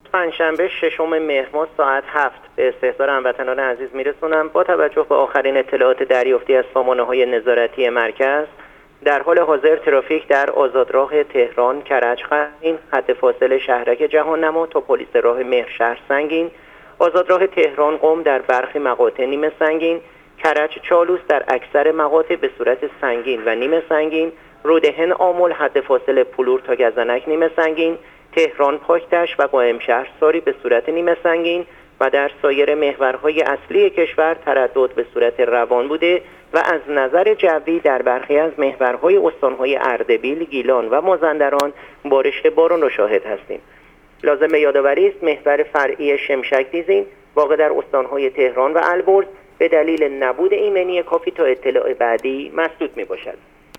پنجشنبه 6 مهر ماه ساعت 7 به استحضار هموطنان عزیز میرسونم. با توجه به آخرین اطلاعات دریافتی از سامانه‌های نظارتی مرکز، در حال حاضر ترافیک در آزادراه تهران کرج قزوین، خط فاصله شهرک جهان‌نما تا پلیس راه مهرشهر سنگین، آزادراه تهران قم در برخی مقاطع نیمه سنگین، کرج چالوس در اکثر مقاطع به صورت سنگین و نیمه سنگین، رودهن آمل حد فاصله پلور تا گزنک نیمه سنگین، تهران پاکتش و قائم شهرساری به صورت نیمه سنگین و در سایر محورهای اصلی کشور تردد به صورت روان بوده و از نظر جوی در برخی از محورهای استانهای اردبیل، گیلان و مازندران بارش باران را شاهد هستیم. لازم به یادآوری است محور فرعی شمشک دیزین واقع در استانهای تهران و البرز به دلیل نبود ایمنی کافی تا اطلاع بعدی مسدود می باشد.